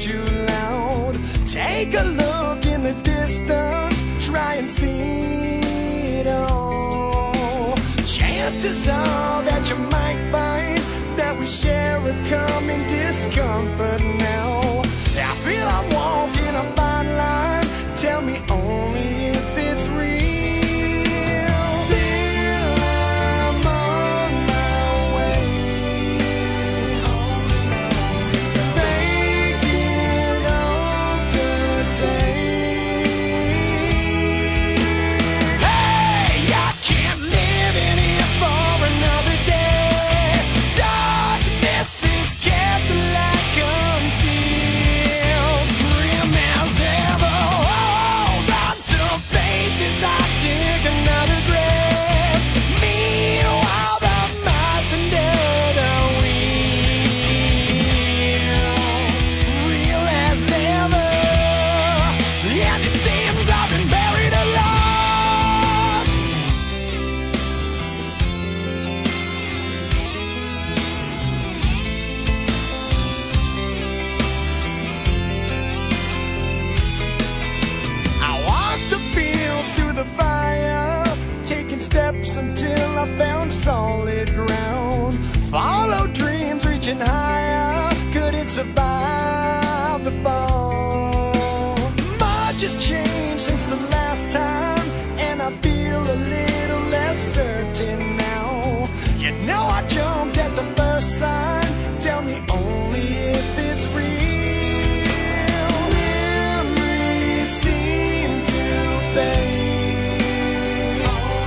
too loud. Take a look in the distance, try and see it all. Chances are that you might find that we share a common discomfort now. I feel I'm walking a fine line, tell me only if it's real. Still I'm on my way, making all today. Hey, I can't live in here for another day. Darkness is kept the light concealed. Grim as ever, hold on to faith as I dig another grave. Meanwhile, the mice and dead are real as ever. And it seems I've been buried alive. I walked the fields through the fire, taking steps until I found solid ground. Followed dreams reaching higher, couldn't survive the fall. Much has changed since the last time, and I feel a little less certain now. You know I jumped at the first sign, tell me only if it's real. Memories seem to fade,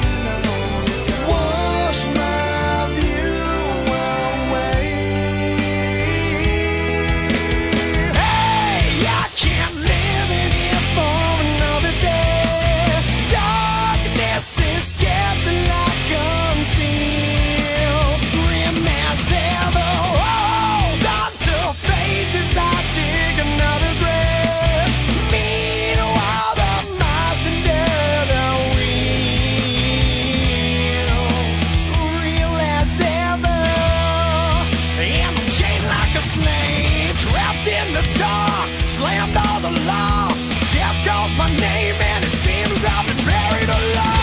wash my view away. Hey, I can't live in here for another day. Darkness is kept the light concealed. Grim as ever, hold on to faith as I dig another grave. Meanwhile, the mice and dead are real as ever. And I'm chained like a slave, trapped in the dark, slammed all the locks. Death calls my name and it seems I've been buried alive.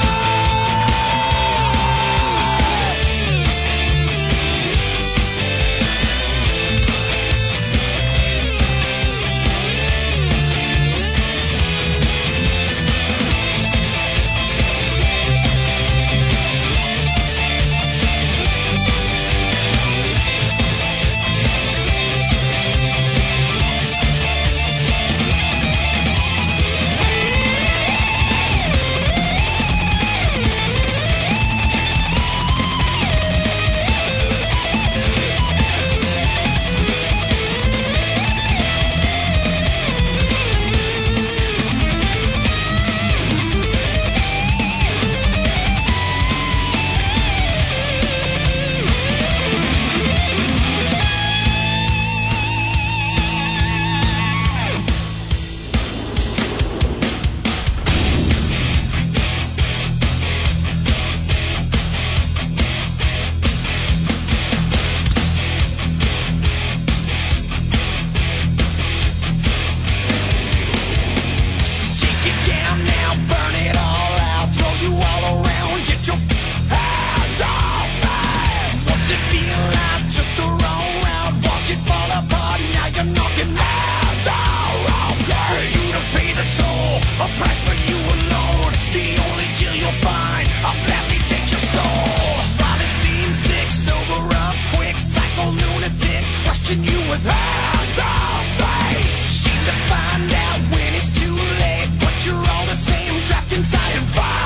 Take it down now, burn it all out, throw you all around, get your hands off me. What's it feel like? Took the wrong route, watch it fall apart, now you're knocking at the wrong door. For you to pay the toll, a price for you alone. The only deal you'll find, I'll gladly take your soul. Violent seems sick, sober up quick, psycho lunatic, crushing you with hands off face. Shame to find out when it's too late, but you're all the same, trapped inside and fire.